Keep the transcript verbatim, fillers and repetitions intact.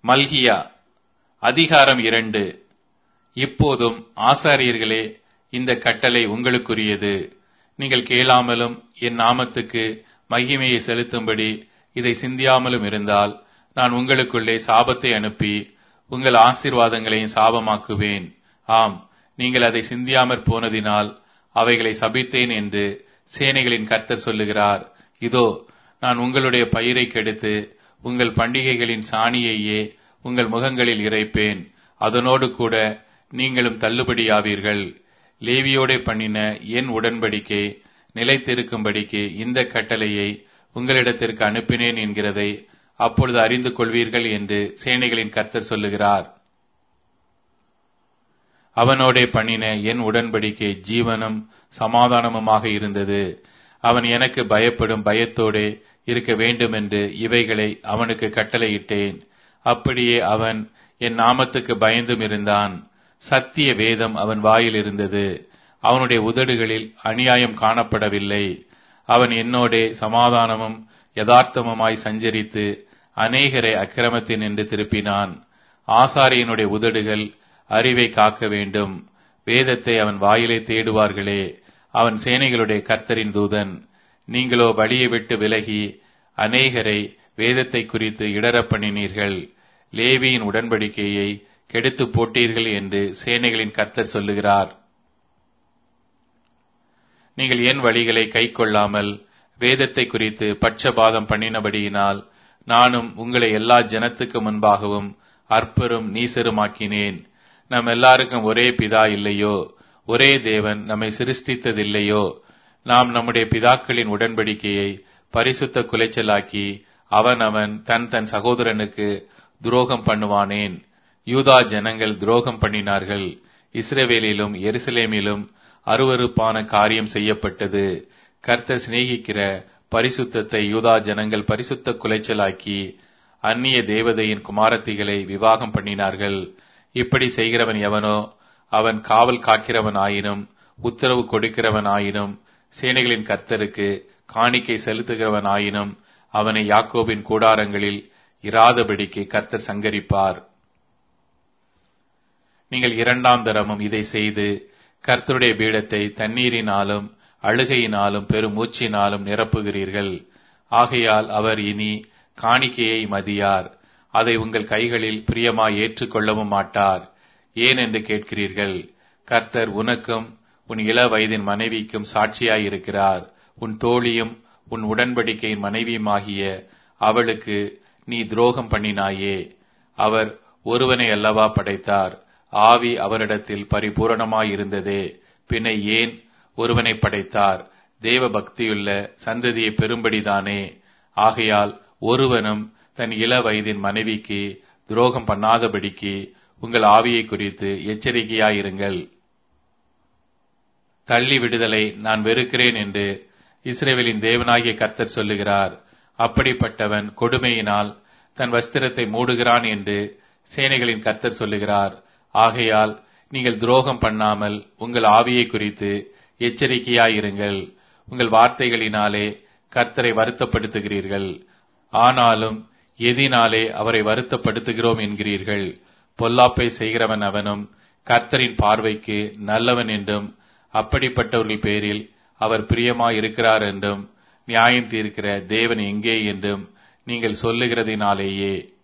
மல்கியா அதிகாரம் இரண்டு. இப்போதும் ஆசாரியர்களே, இந்த கட்டளை உங்களுக்குரியது. நீங்கள் கேளாமலும் என் நாமத்துக்கு மகிமையை செலுத்தும்படி இதை சிந்தியாமலும் இருந்தால், நான் உங்களுக்குள்ளே சாபத்தை அனுப்பி உங்கள் ஆசீர்வாதங்களையும் சாபமாக்குவேன். ஆம், நீங்கள் அதை சிந்தியாமற் போனதினால் அவைகளை சபித்தேன் என்று சேனைகளின் கர்த்தர் சொல்லுகிறார். இதோ, நான் உங்களுடைய பயிரை கெடுத்து உங்கள் பண்டிகைகளின் சாணியையே உங்கள் முகங்களில் இறைப்பேன். அதனோடு கூட நீங்களும் தள்ளுபடியாவீர்கள். லேவியோடே பண்ணின என் உடன்படிக்கை நிலைத்திருக்கும்படிக்கு இந்த கட்டளையை உங்களிடத்திற்கு அனுப்பினேன் என்கிறதை அப்பொழுது அறிந்து கொள்வீர்கள் என்று சேனைகளின் கர்த்தர் சொல்லுகிறார். அவனோடே பண்ணின என் உடன்படிக்கை ஜீவனும் சமாதானமுமாக இருந்தது. அவன் எனக்கு பயப்படும் பயத்தோடே இருக்க வேண்டுமென்று இவைகளை அவனுக்கு கட்டளையிட்டேன். அப்படியே அவன் என் நாமத்துக்கு பயந்தும் இருந்தான். சத்திய வேதம் அவன் வாயில் இருந்தது. அவனுடைய உதடுகளில் அநியாயம் காணப்படவில்லை. அவன் என்னோடே சமாதானமும் யதார்த்தமுமாய் சஞ்சரித்து அநேகரை அக்கிரமத்தின் என்று திருப்பினான். ஆசாரியனுடைய உதடுகள் அறிவை காக்க வேண்டும். வேதத்தை அவன் வாயிலே தேடுவார்களே. அவன் சேனைகளுடைய கர்த்தரின் தூதன். நீங்களோ வழியை விட்டு விலகி அநேகரை வேதத்தை குறித்து இடரப் பண்ணினீர்கள். லேவியின் உடன்படிக்கையை கெடுத்து போட்டீர்கள் என்று சேனைகளின் கர்த்தர் சொல்லுகிறார். நீங்கள் என் வழிகளை கைக்கொள்ளாமல் வேதத்தை குறித்து பட்சபாதம் பண்ணினபடியினால் நானும் உங்களை எல்லா ஜனத்துக்கு முன்பாகவும் அற்பரும் நீசருமாக்கினேன். நம் எல்லாருக்கும் ஒரே பிதா இல்லையோ? ஒரே தேவன் நம்மை சிருஷ்டித்ததில்லையோ? நாம் நம்முடைய பிதாக்களின் உடன்படிக்கையை பரிசுத்த குலைச்சலாக்கி அவன் அவன் தன் தன் சகோதரனுக்கு துரோகம் பண்ணுவானேன்? யூதா ஜனங்கள் துரோகம் பண்ணினார்கள். இஸ்ரவேலிலும் எருசலேமிலும் அருவருப்பான காரியம் செய்யப்பட்டது. கர்த்தர் சிநேகிக்கிற பரிசுத்தத்தை யூதா ஜனங்கள் பரிசுத்த குலைச்சலாக்கி அந்நிய தேவதையின் குமாரத்திகளை விவாகம் பண்ணினார்கள். இப்படி செய்கிறவன் எவனோ அவன் காவல் காக்கிறவன் ஆயினும் உத்தரவு கொடுக்கிறவன் ஆயினும் சேனைகளின் கர்த்தருக்கு காணிக்கை செலுத்துகிறவன் ஆயினும் அவனை யாக்கோபின் கூடாரங்களில் இராதபடிக்கு கர்த்தர் சங்கரிப்பார். நீங்கள் இரண்டாம் தரமும் இதை செய்து கர்த்தருடைய பீடத்தை தண்ணீரினாலும் அழுகையினாலும் பெருமூச்சினாலும் நிரப்புகிறீர்கள். ஆகையால் அவர் இனி காணிக்கையை மதியார். அதை உங்கள் கைகளில் பிரியமாய் ஏற்றுக்கொள்ளவும் மாட்டார். ஏன் என்று கேட்கிறீர்கள். கர்த்தர் உனக்கும் உன் இள வயதின் மனைவிக்கும் சாட்சியாயிருக்கிறார். உன் தோழியும் உன் உடன்படிக்கையின் மனைவியுமாகிய அவளுக்கு நீ துரோகம் பண்ணினாயே. அவர் ஒருவனை அல்லவா படைத்தார்? ஆவி அவரிடத்தில் பரிபூரணமாயிருந்ததே. பின்ன ஏன் ஒருவனை படைத்தார்? தேவ பக்தியுள்ள சந்ததியை பெறும்படிதானே. ஆகையால் ஒருவனும் தன் இள வயதின் மனைவிக்கு துரோகம் பண்ணாதபடிக்கு உங்கள் ஆவியை குறித்து எச்சரிக்கையாயிருங்கள். தள்ளி விடுதலை நான் வெறுக்கிறேன் என்று இஸ்ரவேலின் தேவனாகிய கர்த்தர் சொல்லுகிறார். அப்படிப்பட்டவன் கொடுமையினால் தன் வஸ்திரத்தை மூடுகிறான் என்று சேனைகளின் கர்த்தர் சொல்லுகிறார். ஆகையால் நீங்கள் துரோகம் பண்ணாமல் உங்கள் ஆவியை குறித்து எச்சரிக்கையாயிருங்கள். உங்கள் வார்த்தைகளினாலே கர்த்தரை வருத்தப்படுத்துகிறீர்கள். ஆனாலும் எதினாலே அவரை வருத்தப்படுத்துகிறோம் என்கிறீர்கள். பொல்லாப்பை செய்கிறவன் அவனும் கர்த்தரின் பார்வைக்கு நல்லவன் என்றும் அப்படிப்பட்டவர்கள் பேரில் அவர் பிரியமாயிருக்கிறார் என்றும் நியாயம் தீர்க்கிற தேவன் எங்கே என்றும் நீங்கள் சொல்லுகிறதினாலேயே